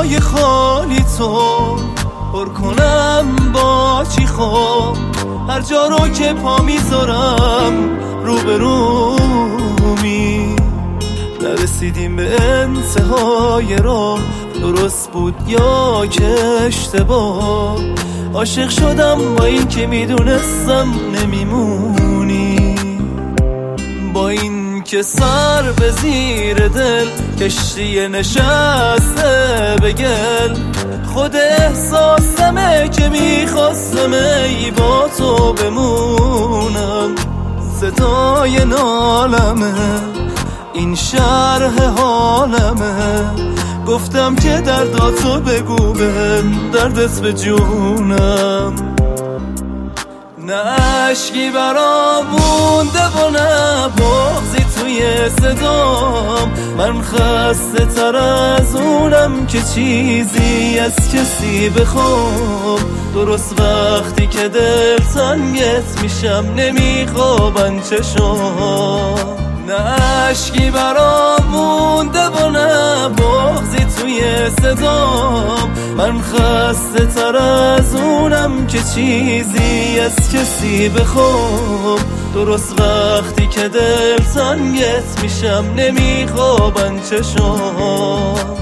جای خالی تو پر کنم با چی خوب. هر جا رو که پا میذارم روبرومی. نرسیدیم به انتهای راه، درست بود یا که اشتباه. عاشق شدم با این که میدونستم نمیمونی، با این که سر به زیر دل کشتی نشسته به گل. خود احساسمه که میخواستم ای با تو بمونم. صدای نالمه این شرح حالمه، گفتم که درداتو بگو بهم، دردت به جونم. نه اشکی برام مونده و نه بغضی توی صدام. من خسته تر از اونم که چیزی از کسی بخوام. درست وقتی که دل تنگت میشم نمیخوابن چشام. نه اشکی برام مونده و نه بغضی توی صدام. من خسته تر از اونم که چیزی از کسی بخوام. درست وقتی که دل تنگت میشم نمیخوابن چشام.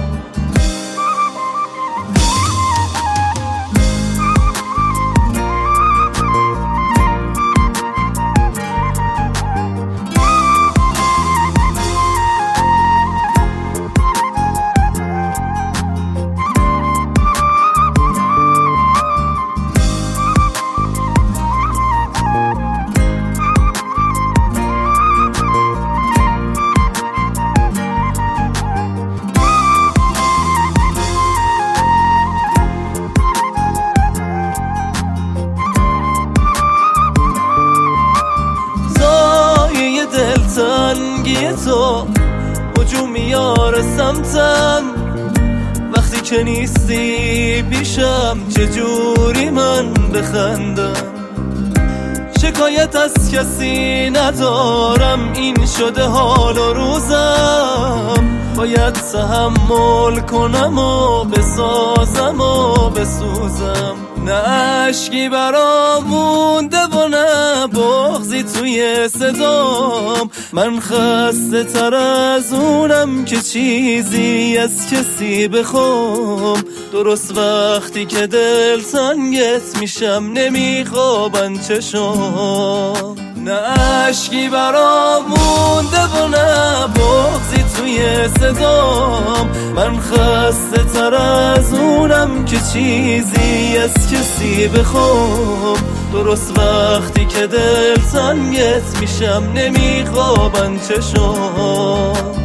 دلتنگی تو هجوم میاره سمتم. وقتی که نیستی پیشم چجوری من بخندم. شکایت از کسی ندارم، این شده حال و روزم. باید تحمل کنم و بسازم و بسوزم. نه اشکی برام مونده و نه بغضی توی صدام. من خسته تر از اونم که چیزی از کسی بخوام. درست وقتی که دل تنگت میشم نمیخوابن چشام. نه اشکی برام مونده و نه بغضی توی صدام. من خسته تر از اونم که چیزی از کسی بخوام. درست وقتی که دل تنگت میشم نمیخوابن چشام.